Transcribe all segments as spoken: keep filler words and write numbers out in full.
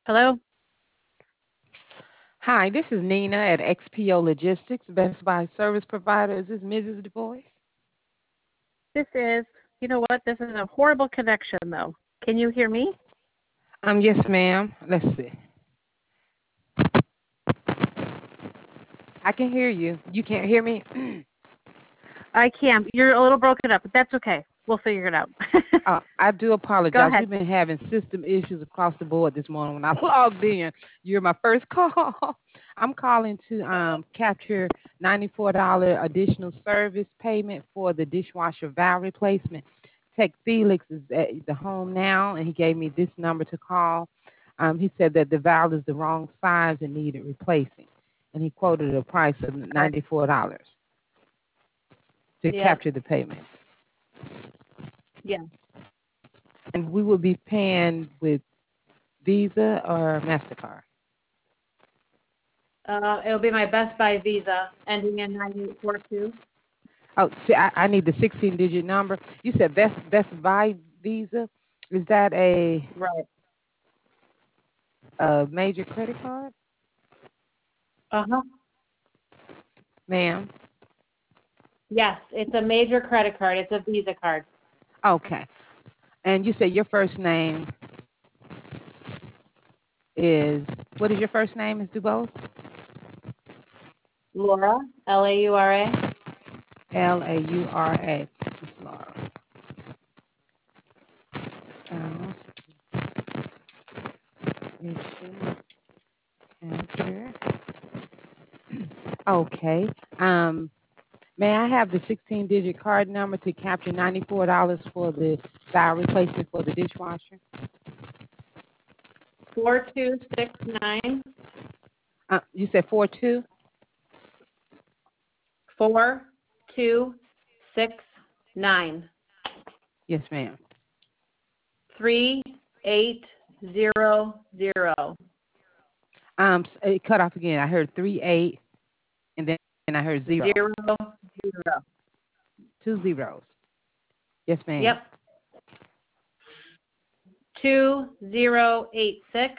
Hello? Hi, this is Nina at X P O Logistics, Best Buy service provider. Is this missus Du Bois? This is, you know what? This is a horrible connection, though. Can you hear me? Um, yes, ma'am. Let's see. I can hear you. You can't hear me? I can. You're a little broken up, but that's okay. We'll figure it out. Uh, I do Go apologize. ahead. We've been having system issues across the board this morning. When I logged in, you're my first call. I'm calling to um, capture ninety-four dollars additional service payment for the dishwasher valve replacement. Tech Felix is at the home now, and he gave me this number to call. Um, he said that the valve is the wrong size and needed replacing, and he quoted a price of Okay. ninety-four dollars to Yep. capture the payment. Yeah. And we will be paying with Visa or MasterCard? Uh, it'll be my Best Buy Visa ending in nine eight four two. Oh, see, I, I need the sixteen digit number. You said Best Best Buy Visa. Is that a, Right. a major credit card, Uh-huh. ma'am? Yes, it's a major credit card. It's a Visa card. Okay. And you said your first name is, what is your first name, Miss Dubose? Laura, L A U R A. L A U R A. Miss Laura. Um, issue capture. Okay. Um, may I have the sixteen digit card number to capture ninety-four dollars for the valve replacement for the dishwasher? four two six nine Uh, you said four two? four two six nine Yes, ma'am. three eight zero zero. Um, s- it cut off again. I heard three eight, and then I heard zero. Zero zero. Two zeros. Yes, ma'am. Yep. Two zero eight six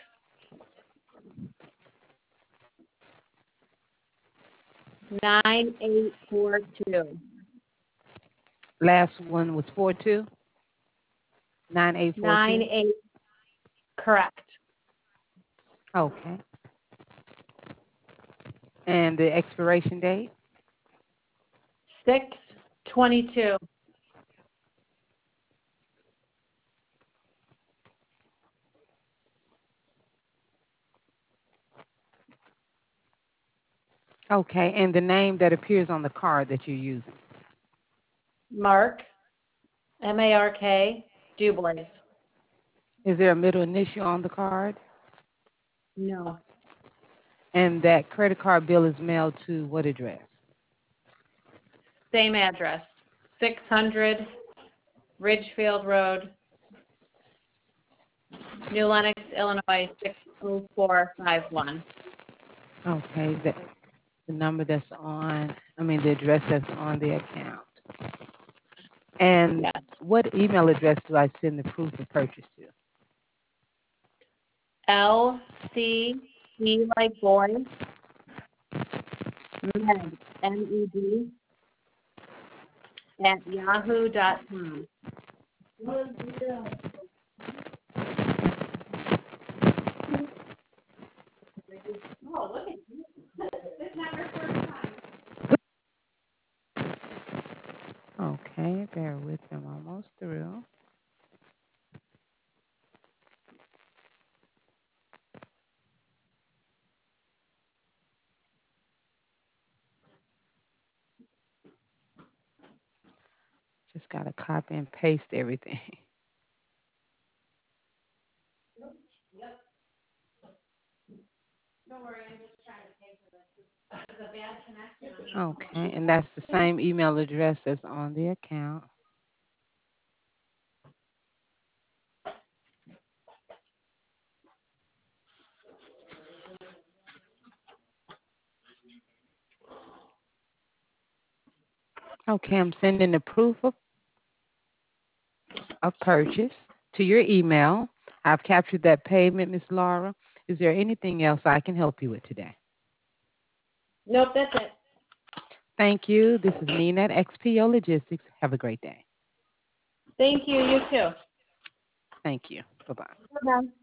nine eight four two. Last one was four two nine eight four Nine two. eight. Correct. Okay. And the expiration date. Six twenty two. Okay. And the name that appears on the card that you're using. Mark, M A R K, Dubois. Is there a middle initial on the card? No. And that credit card bill is mailed to what address? Same address. Six hundred Ridgefield Road, New Lenox, Illinois, six oh four five one. Okay. The, the number that's on, I mean, the address that's on the account. And Yes. what email address do I send the proof of purchase to? L C E like boy, Med, M E D, at yahoo dot com. Oh, look at you. This is not your first time. Okay, bear with me. I'm almost through. Just got to copy and paste everything. Yep. Don't worry, I'm just trying to pay for this. It's a bad connection. Okay, and that's the same email address that's on the account. Okay, I'm sending the proof of, of purchase to your email. I've captured that payment, Miss Laura, Is there anything else I can help you with today? Nope, that's it. Thank you. This is Nina at X P O Logistics. Have a great day. Thank you. You too. Thank you. Bye-bye. Bye-bye.